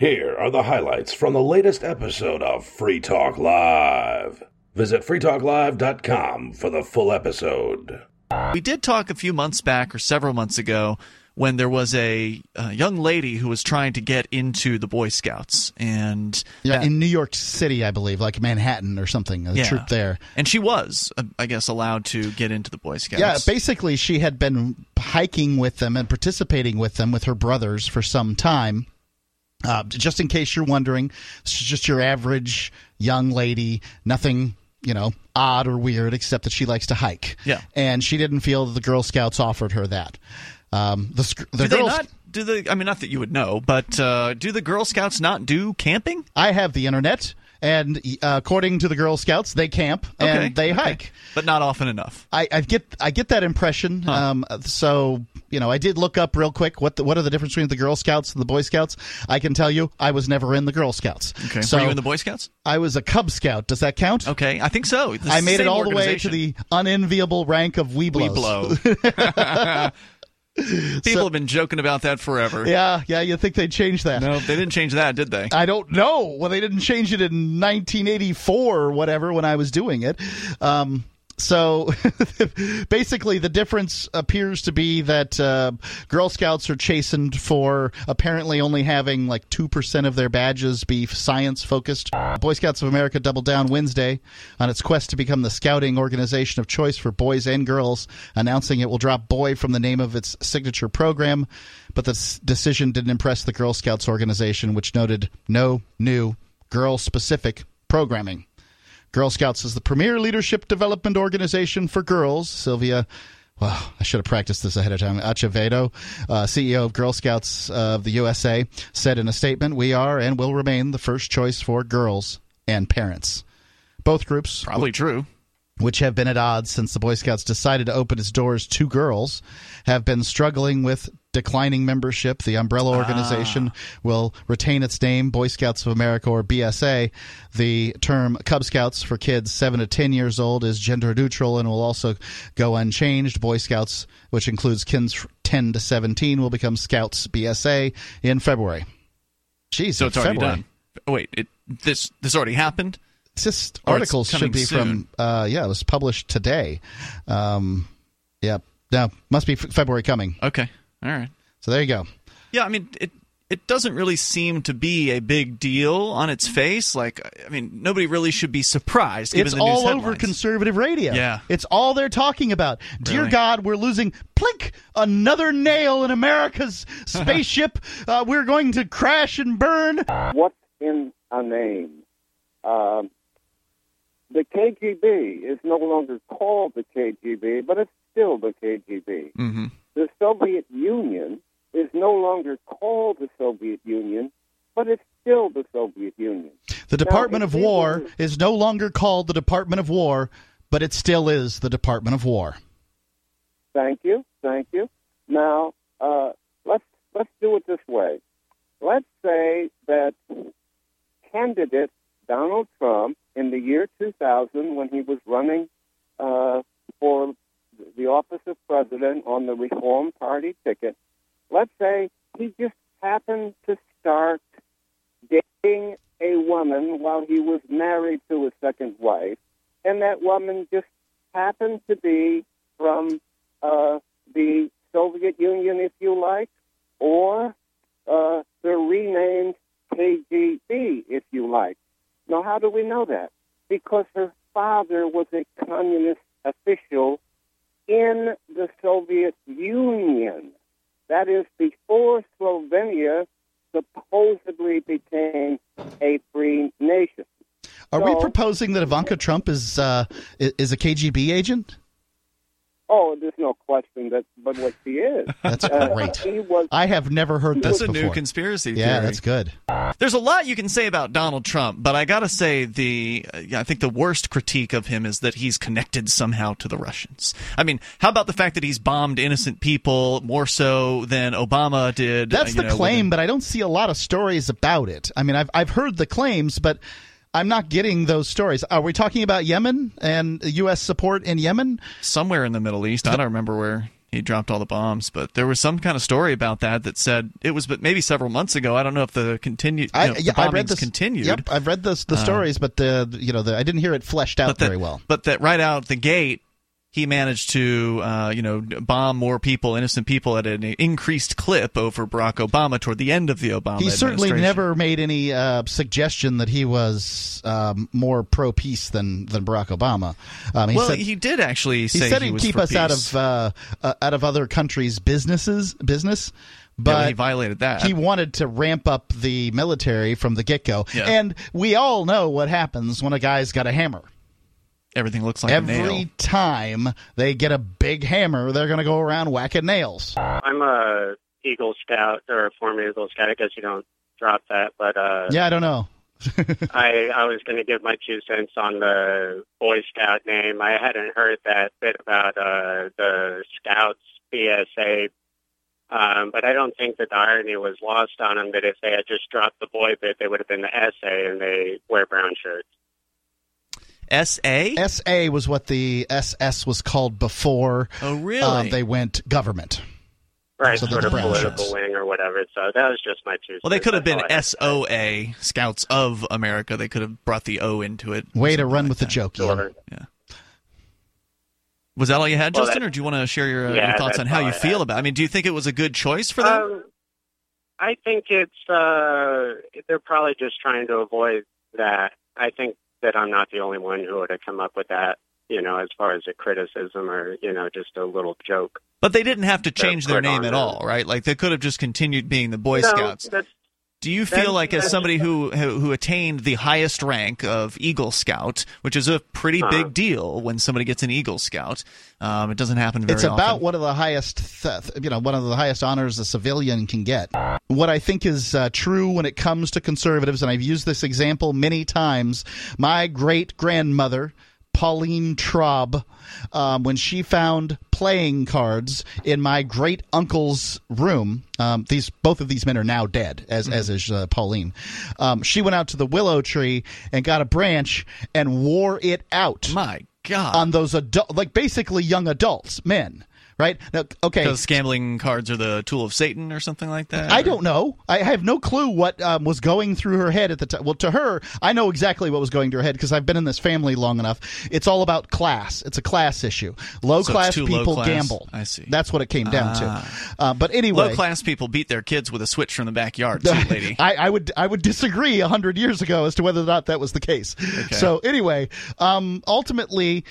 Here are the highlights from the latest episode of Free Talk Live. Visit freetalklive.com for the full episode. We did talk a few months back or several months ago when there was a young lady who was trying to get into the Boy Scouts. And in New York City, I believe, like Manhattan or something, a troop there. And she was, I guess, allowed to get into the Boy Scouts. Yeah, basically she had been hiking with them and participating with them with her brothers for some time. Just in case you're wondering, she's just your average young lady, nothing, odd or weird, except that she likes to hike. Yeah. And she didn't feel that the Girl Scouts offered her that. Not that you would know, but do the Girl Scouts not do camping? I have the internet. And according to the Girl Scouts, they camp and they hike, but not often enough. I get that impression. So I did look up real quick what are the difference between the Girl Scouts and the Boy Scouts. I can tell you, I was never in the Girl Scouts. Okay, so were you in the Boy Scouts? I was a Cub Scout. Does that count? Okay, I think so. I made it all the way to the unenviable rank of Weeblos. Weeblo. People have been joking about that forever. Yeah, you'd think they'd change that. No, they didn't change that, did they? I don't know. Well, they didn't change it in 1984 or whatever when I was doing it. So basically the difference appears to be that Girl Scouts are chastened for apparently only having like 2% of their badges be science-focused. Boy Scouts of America doubled down Wednesday on its quest to become the scouting organization of choice for boys and girls, announcing it will drop boy from the name of its signature program. But the decision didn't impress the Girl Scouts organization, which noted no new girl-specific programming. Girl Scouts is the premier leadership development organization for girls. Sylvia, I should have practiced this ahead of time. Acevedo, CEO of Girl Scouts of the USA, said in a statement, "We are and will remain the first choice for girls and parents." Both groups, probably true, which have been at odds since the Boy Scouts decided to open its doors to girls, have been struggling with declining membership. The umbrella organization will retain its name, Boy Scouts of America, or BSA. The term Cub Scouts for kids 7 to 10 years old is gender neutral and will also go unchanged. Boy Scouts, which includes kids 10 to 17, will become Scouts BSA in February. Jeez, so it's already done. Oh, wait, this already happened? This article should be soon. from, it was published today. No, must be February coming. Okay. All right. So there you go. Yeah, I mean, it doesn't really seem to be a big deal on its face. Nobody really should be surprised. Given It's the news all headlines. over conservative radio. Yeah. It's all they're talking about. Really? Dear God, we're losing, plink, another nail in America's spaceship. We're going to crash and burn. What's in a name? The KGB is no longer called the KGB, but it's still the KGB. Mm-hmm. The Soviet Union is no longer called the Soviet Union, but it's still the Soviet Union. The Department of War is no longer called the Department of War, but it still is the Department of War. Thank you. Now, let's do it this way. Let's say that candidate Donald Trump, in the year 2000, when he was running for the office of president on the Reform Party ticket, let's say he just happened to start dating a woman while he was married to his second wife, and that woman just happened to be from the Soviet Union, if you like, or the renamed KGB, if you like. Now, how do we know that? Because her father was a communist official in the Soviet Union. That is before Slovenia supposedly became a free nation. Are we proposing that Ivanka Trump is a KGB agent? Oh, there's no question but what she is. That's great. I have never heard this before. That's a new conspiracy theory. Yeah, that's good. There's a lot you can say about Donald Trump, but I got to say I think the worst critique of him is that he's connected somehow to the Russians. I mean, how about the fact that he's bombed innocent people more so than Obama did? That's the claim, but I don't see a lot of stories about it. I mean, I've heard the claims, but I'm not getting those stories. Are we talking about Yemen and U.S. support in Yemen? Somewhere in the Middle East. I don't remember where He dropped all the bombs, but there was some kind of story about that said it was, but maybe several months ago. I don't know if the bombings continued. Yep, I've read the stories, but I didn't hear it fleshed out very well. But that right out the gate, he managed to bomb more people, innocent people, at an increased clip over Barack Obama toward the end of the Obama administration. He certainly never made any suggestion that he was more pro-peace than Barack Obama. He did actually say he said he'd was keep for us peace. out of other countries' business. But he violated that. He wanted to ramp up the military from the get-go. Yeah. And we all know what happens when a guy's got a hammer. Everything looks like a nail. Every time they get a big hammer, they're going to go around whacking nails. I'm a Eagle Scout, or a former Eagle Scout. I guess you don't drop that, but yeah, I don't know. I was going to give my 2 cents on the Boy Scout name. I hadn't heard that bit about the Scouts BSA, but I don't think that the irony was lost on them, that if they had just dropped the boy bit, they would have been the SA, and they wear brown shirts. SA? SA was what the SS was called before. Oh, really? They went government. Right, so sort of political wing or whatever. So that was just my 2 cents. Well, they could have been SOA, Scouts of America. They could have brought the O into it. Way to run with the joke, sure. Yeah. Was that all you had, Justin, or do you want to share your thoughts on how you feel about it? I mean, do you think it was a good choice for them? I think it's they're probably just trying to avoid that. I think that I'm not the only one who would have come up with that, as far as a criticism or, just a little joke. But they didn't have to change their name at all, right? Like, they could have just continued being the Boy Scouts. Do you feel like, as somebody who attained the highest rank of Eagle Scout, which is a pretty big deal when somebody gets an Eagle Scout, it doesn't happen very often. It's about one of the highest honors a civilian can get. What I think is true when it comes to conservatives, and I've used this example many times, my great-grandmother, Pauline Traub, when she found playing cards in my great uncle's room. Both of these men are now dead, as is Pauline. She went out to the willow tree and got a branch and wore it out. My God! On those basically young adults, men. Right? Now, okay. Because gambling cards are the tool of Satan or something like that? I don't know. I have no clue what was going through her head at the time. Well, to her, I know exactly what was going through her head because I've been in this family long enough. It's all about class. It's a class issue. Low-class people gamble. I see. That's what it came down to. But anyway. Low-class people beat their kids with a switch from the backyard, too, lady. I would disagree 100 years ago as to whether or not that was the case. Okay. So anyway, ultimately,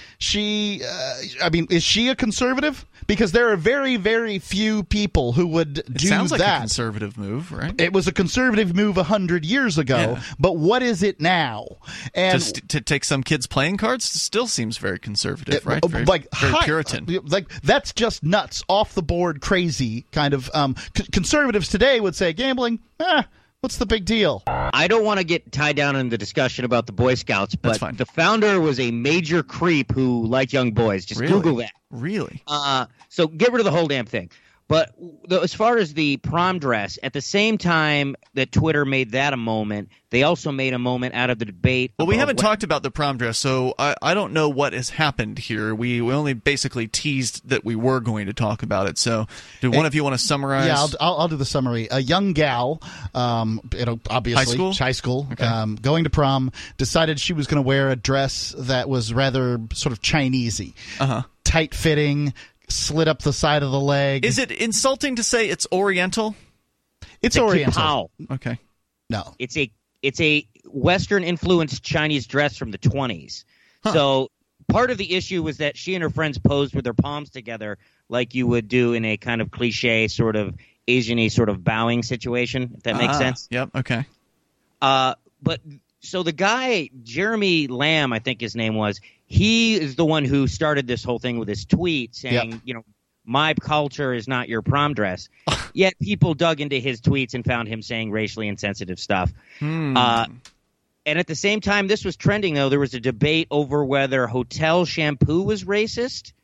is she a conservative? Because there are very, very few people who would do that. It sounds like a conservative move, right? It was a conservative move 100 years ago, but what is it now? And to take some kids playing cards still seems very conservative, right? Very Puritan. That's just nuts, off the board, crazy kind of. Conservatives today would say gambling. What's the big deal? I don't want to get tied down in the discussion about the Boy Scouts, but the founder was a major creep who liked young boys. Just Google that. Really? So get rid of the whole damn thing. But as far as the prom dress, at the same time that Twitter made that a moment, they also made a moment out of the debate. Well, we haven't talked about the prom dress, so I don't know what has happened here. We only basically teased that we were going to talk about it. So do one of you want to summarize? Yeah, I'll do the summary. A young gal, obviously high school, okay. Going to prom, decided she was going to wear a dress that was rather sort of Chinesey, tight-fitting, slit up the side of the leg. Is it insulting to say it's Oriental? It's Oriental. Okay. No. It's a Western influenced Chinese dress from the 1920s. So part of the issue was that she and her friends posed with their palms together like you would do in a kind of cliche sort of Asian-y sort of bowing situation, if that makes sense. Yep, okay. But so the guy, Jeremy Lamb, I think his name was, he is the one who started this whole thing with his tweet saying, my culture is not your prom dress. Yet people dug into his tweets and found him saying racially insensitive stuff. And at the same time this was trending, though, there was a debate over whether Hotel shampoo was racist.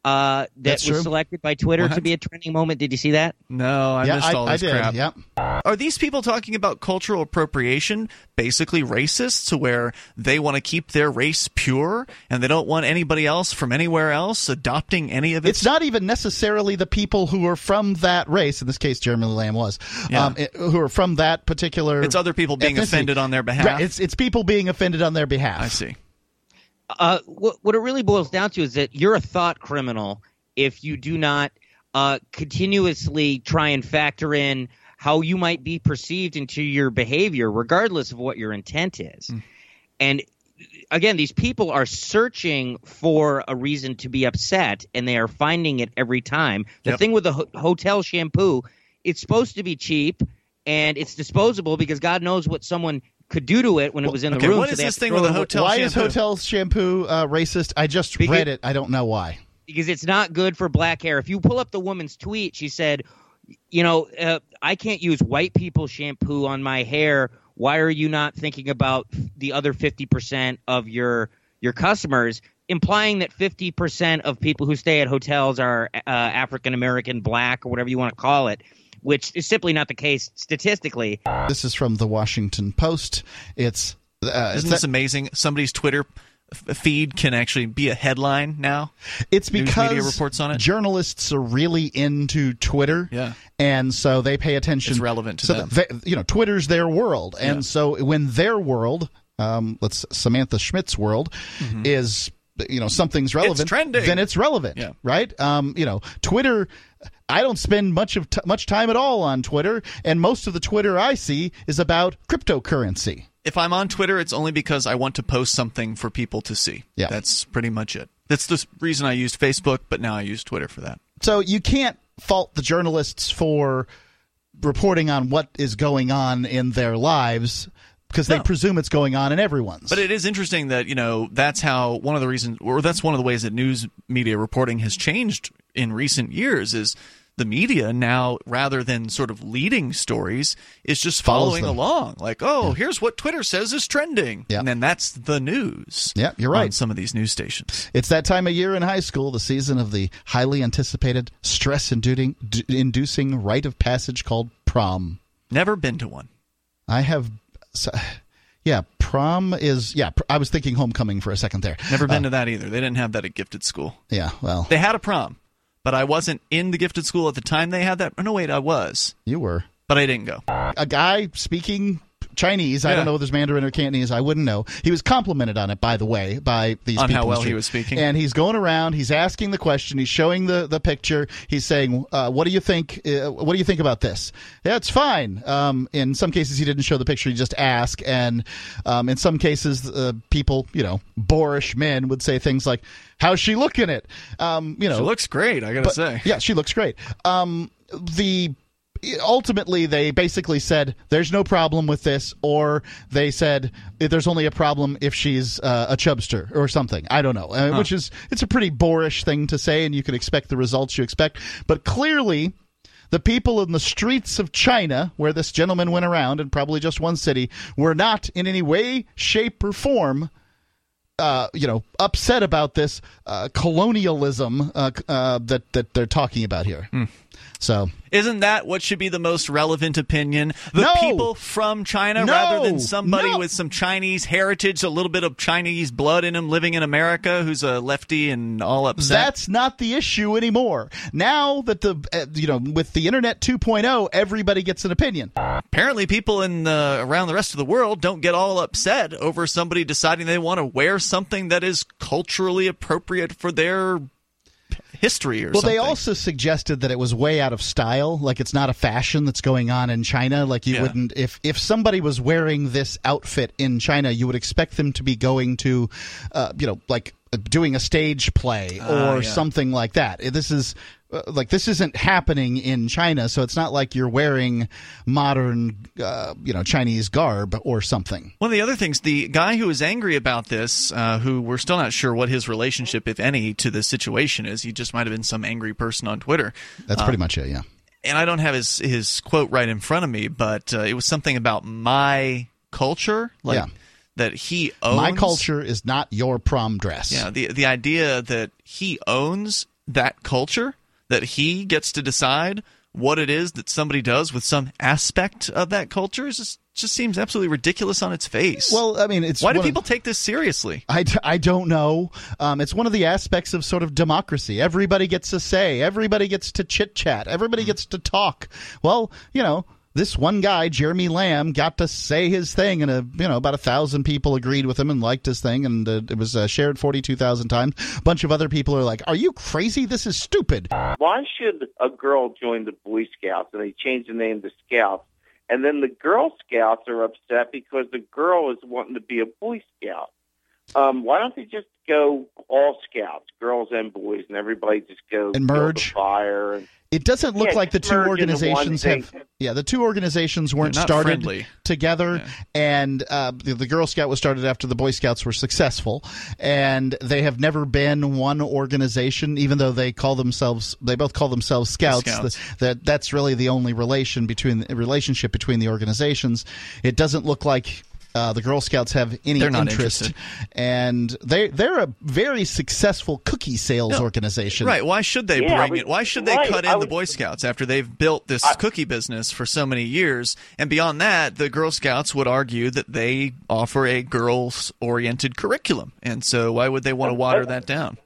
that That's was true. selected by Twitter to What? be a trending moment. Did you see that? No, I missed all this I did. crap. Yep. Are these people talking about cultural appropriation, basically racists, where they want to keep their race pure and they don't want anybody else from anywhere else adopting any of it? It's not even necessarily the people who are from that race. In this case, Jeremy Lamb was, who are from that particular. It's other people being ethnicity. offended on their behalf. Right, it's people being offended on their behalf. I see. What it really boils down to is that you're a thought criminal if you do not continuously try and factor in how you might be perceived into your behavior, regardless of what your intent is. And again, these people are searching for a reason to be upset, and they are finding it every time. The thing with the hotel shampoo, it's supposed to be cheap, and it's disposable because God knows what someone could do to it when it was in the room. What is this thing with the hotel Why shampoo? is hotel shampoo racist? I just read it. I don't know why. Because it's not good for black hair. If you pull up the woman's tweet, she said, I can't use white people shampoo on my hair. Why are you not thinking about the other 50% of your customers? Implying that 50% of people who stay at hotels are African American, black, or whatever you want to call it, which is simply not the case statistically. This is from the Washington Post. Isn't this amazing? Somebody's Twitter feed can actually be a headline now. It's News because media reports on it. Journalists are really into Twitter, and so they pay attention. It's relevant to them. Twitter's their world, and so when their world, Samantha Schmidt's world, is something's relevant, it's trending. Then it's relevant, right? Twitter. I don't spend much time at all on Twitter, and most of the Twitter I see is about cryptocurrency. If I'm on Twitter, it's only because I want to post something for people to see. Yeah. That's pretty much it. That's the reason I used Facebook, but now I use Twitter for that. So you can't fault the journalists for reporting on what is going on in their lives because they presume it's going on in everyone's. But it is interesting that, that's how one of the reasons, or that's one of the ways that news media reporting has changed in recent years is the media now, rather than sort of leading stories, is just following along. Like, here's what Twitter says is trending. Yeah. And then that's the news. Yeah, you're right. On some of these news stations. It's that time of year in high school, the season of the highly anticipated, stress-inducing rite of passage called prom. Never been to one. I have... prom is... Yeah, I was thinking homecoming for a second there. Never been to that either. They didn't have that at gifted school. Yeah, well... They had a prom. But I wasn't in the gifted school at the time they had that. Oh, no, wait, I was. You were. But I didn't go. A guy speaking Chinese, I don't know if there's Mandarin or Cantonese, I wouldn't know. He was complimented on it, by the way, by these people. On how well he was speaking. And he's going around, he's asking the question, he's showing the picture, he's saying, what do you think about this? Yeah, it's fine. In some cases, he didn't show the picture, he just asked. And in some cases, people, boorish men would say things like, how's she looking it? She looks great, I gotta say. Yeah, she looks great. Ultimately, they basically said there's no problem with this, or they said there's only a problem if she's a chubster or something. I don't know, which is it's a pretty boorish thing to say, and you can expect the results you expect. But clearly, the people in the streets of China, where this gentleman went around, and probably just one city, were not in any way, shape, or form upset about this colonialism that they're talking about here. So isn't that what should be the most relevant opinion? The people from China rather than somebody with some Chinese heritage, a little bit of Chinese blood in him living in America who's a lefty and all upset? That's not the issue anymore. Now that with the Internet 2.0, everybody gets an opinion. Apparently people around the rest of the world don't get all upset over somebody deciding they want to wear something that is culturally appropriate for their history or something. Well, they also suggested that it was way out of style, like it's not a fashion that's going on in China. Like you wouldn't, if somebody was wearing this outfit in China, you would expect them to be going to, like doing a stage play or something like that. This isn't happening in China, so it's not like you're wearing modern, Chinese garb or something. One of the other things, the guy who was angry about this, who we're still not sure what his relationship, if any, to this situation is, he just might have been some angry person on Twitter. That's pretty much it, yeah. And I don't have his quote right in front of me, but it was something about my culture, that he owns. My culture is not your prom dress. Yeah, the idea that he owns that culture, that he gets to decide what it is that somebody does with some aspect of that culture, just seems absolutely ridiculous on its face. Well, I mean, why do people take this seriously? I don't know. It's one of the aspects of sort of democracy. Everybody gets a say. Everybody gets to chit-chat. Everybody gets to talk. Well, this one guy, Jeremy Lamb, got to say his thing, and about 1,000 people agreed with him and liked his thing, and it was shared 42,000 times. A bunch of other people are like, "Are you crazy? This is stupid." Why should a girl join the Boy Scouts and they change the name to Scouts, and then the Girl Scouts are upset because the girl is wanting to be a Boy Scout? Why don't they just go all Scouts, girls and boys, and everybody just go and merge the fire? It doesn't look like the two organizations have. Yeah, the two organizations weren't started friendly together, and the Girl Scout was started after the Boy Scouts were successful, and they have never been one organization, even though they both call themselves Scouts. That's really the only relationship between the organizations. It doesn't look like the Girl Scouts have any interest, and they're a very successful cookie sales organization. Right? Why should they bring it? Why should they cut in the Boy Scouts after they've built this cookie business for so many years? And beyond that, the Girl Scouts would argue that they offer a girls-oriented curriculum, and so why would they want to water that down?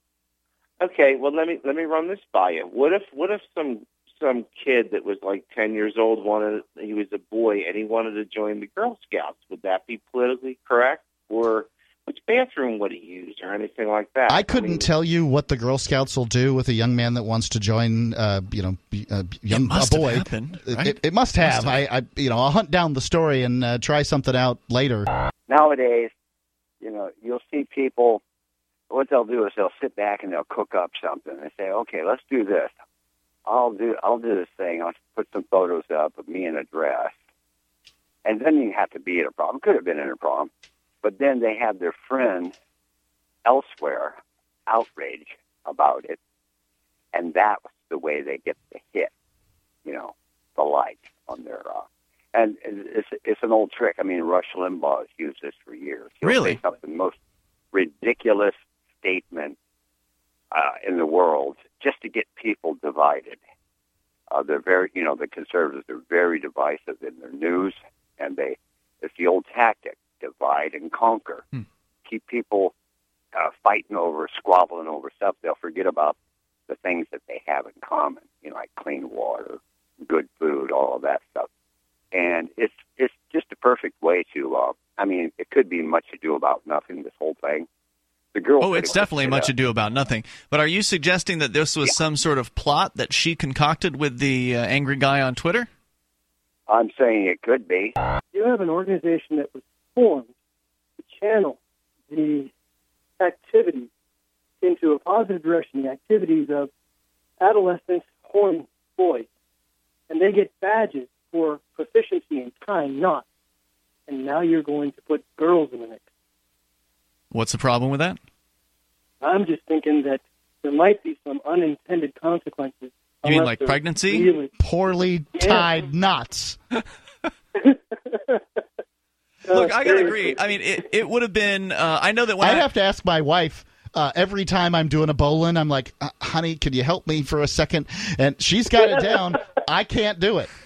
Okay, well let me run this by you. What if some kid that was like 10 years old he was a boy and he wanted to join the Girl Scouts? Would that be politically correct? Or which bathroom would he use or anything like that? I couldn't tell you what the Girl Scouts will do with a young man that wants to join a boy. Happened, right? It must have. I'll hunt down the story and try something out later. Nowadays, you'll see people, what they'll do is they'll sit back and they'll cook up something. They say, "Okay, let's do this. I'll do this thing. I'll put some photos up of me in a dress." And then you have to be at a prom. Could have been in a prom. But then they have their friend elsewhere outrage about it. And that was the way they get the hit, the like on their... and it's an old trick. I mean, Rush Limbaugh has used this for years. He'll Really? say something the most ridiculous statement in the world just to get people divided. They're very, the conservatives are very divisive in their news, and it's the old tactic, divide and conquer. Keep people fighting squabbling over stuff. They'll forget about the things that they have in common, like clean water, good food, all of that stuff. And it's just a perfect way to, it could be much ado about nothing, this whole thing. It's definitely much ado about nothing. But are you suggesting that this was some sort of plot that she concocted with the angry guy on Twitter? I'm saying it could be. You have an organization that was formed to channel the activity into a positive direction, the activities of adolescent, horny boys. And they get badges for proficiency in tying knots. And now you're going to put girls in the mix. What's the problem with that? I'm just thinking that there might be some unintended consequences. You mean like pregnancy? Really... Poorly tied knots. Look, I gotta agree. I mean, it would have been. I know that when I have to ask my wife every time I'm doing a bowling. I'm like, "Honey, could you help me for a second?" And she's got it down. I can't do it.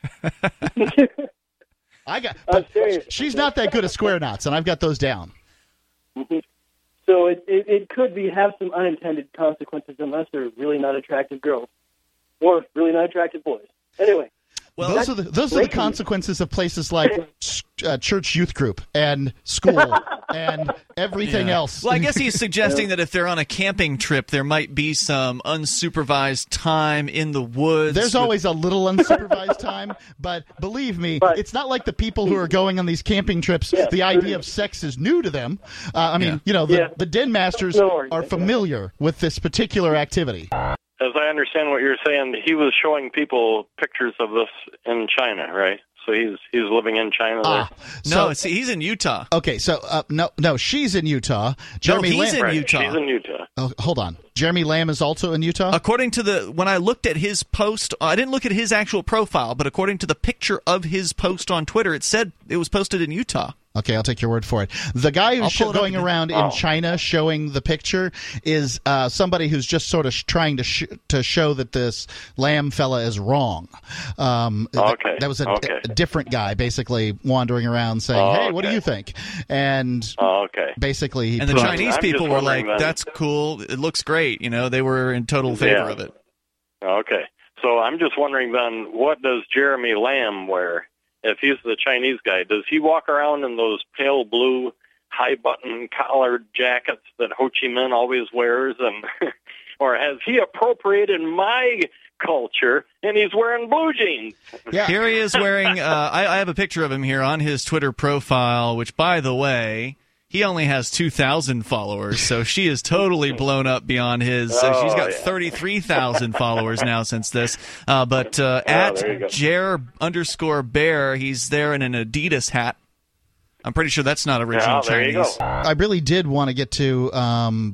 She's not that good at square knots, and I've got those down. Mm-hmm. So it could have some unintended consequences unless they're really not attractive girls or really not attractive boys. Anyway. Well, those are the consequences of places like church youth group and school and everything else. Well, I guess he's suggesting that if they're on a camping trip, there might be some unsupervised time in the woods. There's always a little unsupervised time, but believe me, it's not like the people who are going on these camping trips, the idea of sex is new to them. The den masters are familiar with this particular activity. As I understand what you're saying, he was showing people pictures of this in China, right? So he's living in China there. No, he's in Utah. Okay, so no, she's in Utah. Jeremy Lamb. Right, she's in Utah. Oh, hold on. Jeremy Lamb is also in Utah? According to when I looked at his post, I didn't look at his actual profile, but according to the picture of his post on Twitter, it said it was posted in Utah. Okay, I'll take your word for it. The guy who's going around in Oh. China showing the picture is somebody who's just sort of trying to show that this Lamb fella is wrong. Okay. That was a Okay. different guy basically wandering around saying, hey, what do okay. you think? And okay. basically he And the put- Chinese I'm people just were like, wondering then- "That's cool. It looks great." You know, they were in total favor Yeah. of it. Okay. So I'm just wondering then, what does Jeremy Lamb wear? If he's the Chinese guy, does he walk around in those pale blue high-button collared jackets that Ho Chi Minh always wears, and or has he appropriated my culture and he's wearing blue jeans? Yeah. Here he is wearing. I have a picture of him here on his Twitter profile, which, by the way, he only has 2,000 followers, so she is totally blown up beyond his. She's got 33,000 followers now since this. But at there you go. Jer_Bear, he's there in an Adidas hat. I'm pretty sure that's not original there you Chinese. go. I really did want to get to some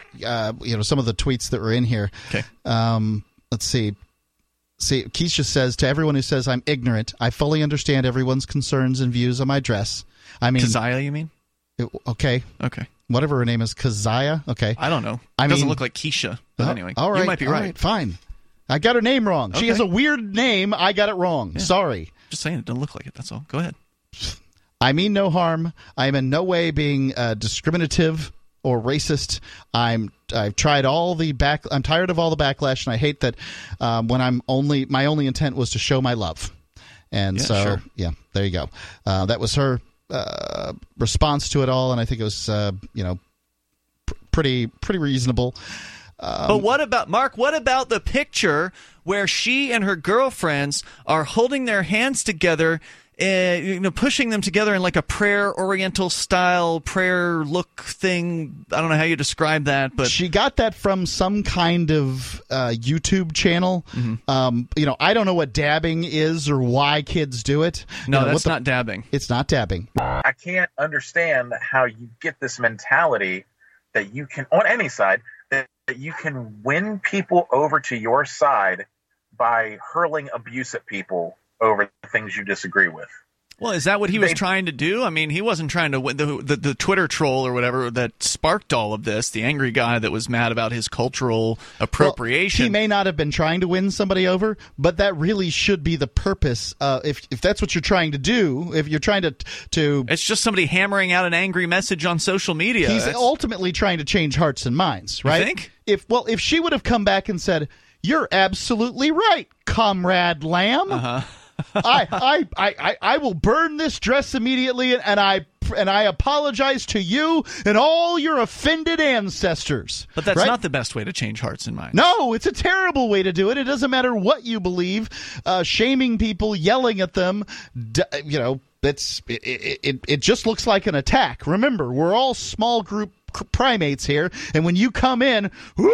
of the tweets that were in here. Okay. Let's see. Keisha says, to everyone who says I'm ignorant, I fully understand everyone's concerns and views on my dress. I mean, Keziah, you mean? Okay. Whatever her name is, Keziah. Okay. I don't know. I It doesn't mean- look like Keisha. But Oh, anyway, all right, you might be all right. Fine. I got her name wrong. She Okay. has a weird name. I got it wrong. Sorry. Just saying, it doesn't look like it. That's all. Go ahead. I mean no harm. I am in no way being discriminative or racist. I've tried all the I'm tired of all the backlash, and I hate that when my only intent was to show my love. And Yeah, so, sure. yeah, there you go. That was her response to it all, and I think it was, pretty reasonable. But what about, Mark, what about the picture where she and her girlfriends are holding their hands together, pushing them together in like a prayer oriental style prayer look thing? I don't know how you describe that, but she got that from some kind of YouTube channel. Mm-hmm. I don't know what dabbing is or why kids do it. no, You know, that's not dabbing. It's not dabbing. I can't understand how you get this mentality that you can, on any side, that you can win people over to your side by hurling abuse at people over things you disagree with. Well, is that what he was trying to do? I mean, he wasn't trying to win. The Twitter troll or whatever that sparked all of this, the angry guy that was mad about his cultural appropriation. Well, he may not have been trying to win somebody over, but that really should be the purpose. If that's what you're trying to do, if you're trying to it's just somebody hammering out an angry message on social media. he's ultimately trying to change hearts and minds, right? You think? If she would have come back and said, "You're absolutely right, Comrade Lamb. Uh-huh. I will burn this dress immediately, and I apologize to you and all your offended ancestors." But that's right? not the best way to change hearts and minds. No, it's a terrible way to do it. It doesn't matter what you believe. Shaming people, yelling at them, it just looks like an attack. Remember, we're all small group primates here, and when you come in,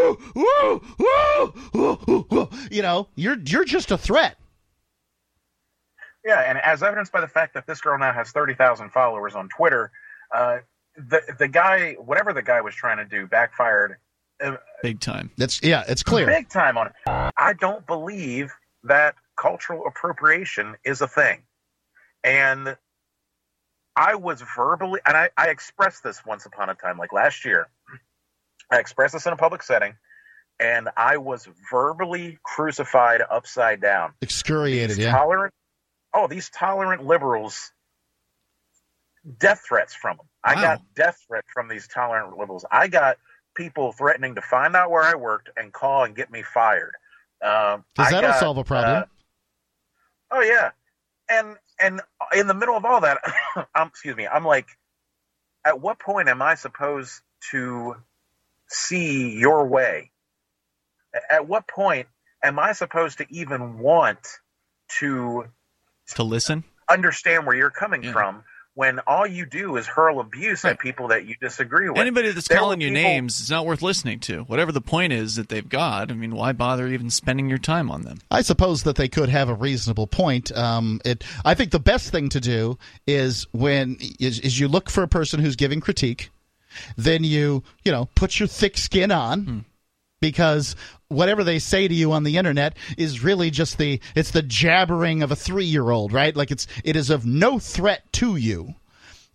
you're just a threat. Yeah, and as evidenced by the fact that this girl now has 30,000 followers on Twitter, the guy, whatever the guy was trying to do, backfired big time. It's clear. Big time on it. I don't believe that cultural appropriation is a thing. And I was verbally, and I expressed this once upon a time, like last year. I expressed this in a public setting, and I was verbally crucified upside down. Excoriated, These yeah. These tolerant liberals, death threats from them. I Wow. got death threats from these tolerant liberals. I got people threatening to find out where I worked and call and get me fired. That'll solve a problem. Oh yeah, and in the middle of all that, I'm like, at what point am I supposed to see your way? At what point am I supposed to even want to listen, understand where you're coming from, when all you do is hurl abuse at people that you disagree with? anybody that's There calling were you people- names is not worth listening to. Whatever the point is that they've got, I mean, why bother even spending your time on them? I suppose that they could have a reasonable point. I think the best thing to do is is you look for a person who's giving critique, then you put your thick skin on, because whatever they say to you on the internet is really just the jabbering of a 3-year-old, right? Like it is of no threat to you.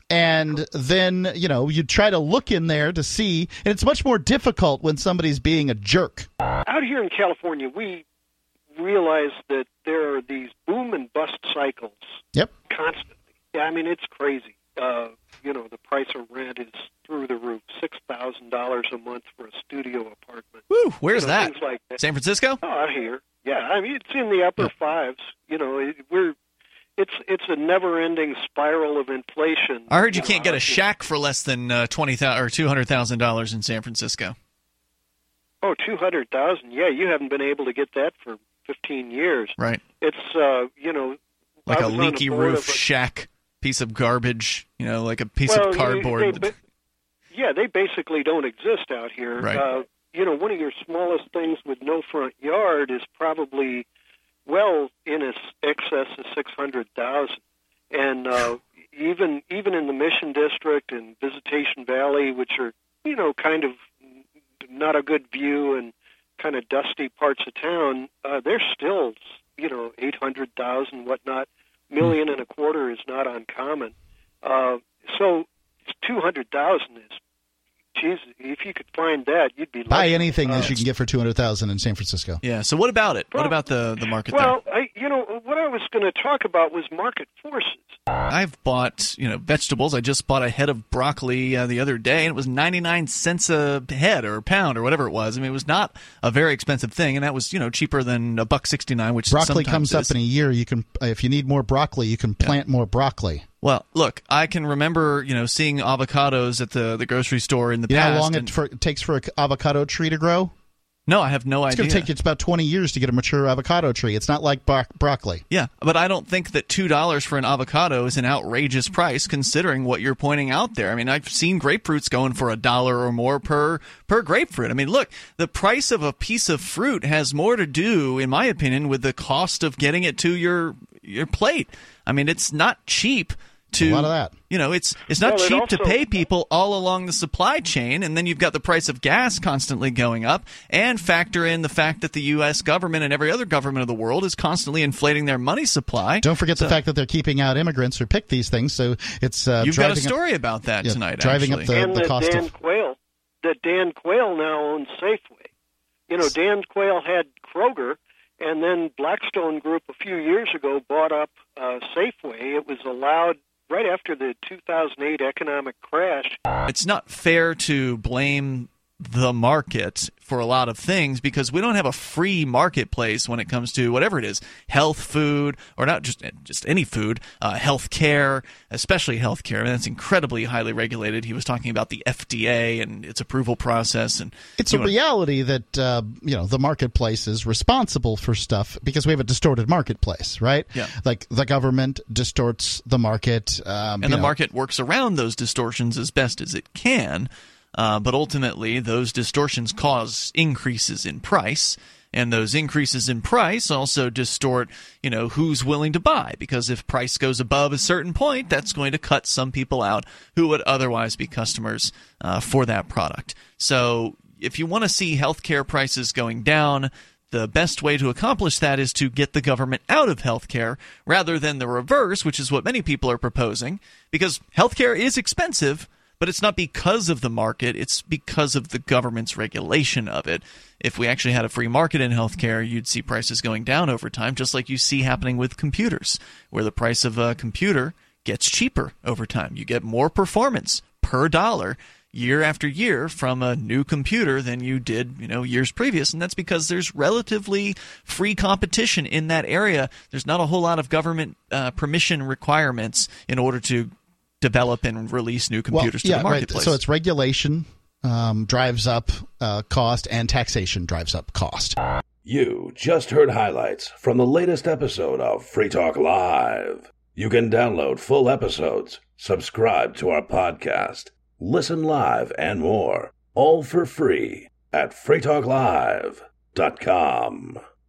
And then, you try to look in there to see, and it's much more difficult when somebody's being a jerk. Out here in California, we realize that there are these boom and bust cycles. Yep. Constantly. Yeah, I mean, it's crazy. The price of rent is through the roof. $6,000 a month for a studio apartment. Woo! Where's that? Things like that? San Francisco? Oh, out here. Yeah, I mean, it's in the upper fives. It's a never-ending spiral of inflation. I heard you can't get a shack for less than $20,000 or $200,000 in San Francisco. Oh, $200,000. Yeah, you haven't been able to get that for 15 years. Right. It's like a leaky roof shack, piece of garbage. Like a piece of cardboard. They basically don't exist out here. Right. One of your smallest things with no front yard is probably well in excess of $600,000, and even in the Mission District and Visitation Valley, which are kind of not a good view and kind of dusty parts of town, they're still $800,000, whatnot. $1.25 million is not uncommon. So $200,000 is. Jesus, if you could find that, you'd be buy anything that you can get for $200,000 in San Francisco. Yeah. So what about it? What about the market? Well, what I was going to talk about was market forces. I've bought vegetables. I just bought a head of broccoli the other day, and it was 99 cents a head or a pound or whatever it was. I mean, it was not a very expensive thing, and that was cheaper than $1.69, which broccoli sometimes comes up in a year. You can, if you need more broccoli, you can plant more broccoli. Well, look, I can remember, seeing avocados at the grocery store in the past. You know how long it takes for an avocado tree to grow? No, I have no idea. It's going to take you about 20 years to get a mature avocado tree. It's not like broccoli. Yeah, but I don't think that $2 for an avocado is an outrageous price considering what you're pointing out there. I mean, I've seen grapefruits going for $1 or more per grapefruit. I mean, look, the price of a piece of fruit has more to do, in my opinion, with the cost of getting it to your plate. I mean, it's not cheap. A lot of that. It's not cheap to pay people all along the supply chain, and then you've got the price of gas constantly going up, and factor in the fact that the U.S. government and every other government of the world is constantly inflating their money supply. Don't forget the fact that they're keeping out immigrants who pick these things, so it's you've got a story about that tonight, driving actually. up the cost Dan of Quayle. That Dan Quayle now owns Safeway. Dan Quayle had Kroger, and then Blackstone Group a few years ago bought up Safeway. It was allowed right after the 2008 economic crash. It's not fair to blame the market for a lot of things because we don't have a free marketplace when it comes to whatever it is, health food, or not just any food, health care, especially health care. I mean, that's incredibly highly regulated. He was talking about the FDA and its approval process. And it's a reality that the marketplace is responsible for stuff because we have a distorted marketplace, right? Yeah. Like the government distorts the market. And the market works around those distortions as best as it can. But ultimately, those distortions cause increases in price, and those increases in price also distort, who's willing to buy. Because if price goes above a certain point, that's going to cut some people out who would otherwise be customers for that product. So if you want to see healthcare prices going down, the best way to accomplish that is to get the government out of healthcare rather than the reverse, which is what many people are proposing. Because healthcare is expensive, but it's not because of the market, it's because of the government's regulation of it. If we actually had a free market in healthcare, you'd see prices going down over time, just like you see happening with computers, where the price of a computer gets cheaper over time. You get more performance per dollar year after year from a new computer than you did, years previous, and that's because there's relatively free competition in that area. There's not a whole lot of government permission requirements in order to develop and release new computers to the marketplace. Right. So it's regulation drives up cost, and taxation drives up cost. You just heard highlights from the latest episode of Free Talk Live. You can download full episodes, subscribe to our podcast, listen live, and more, all for free at freetalklive.com.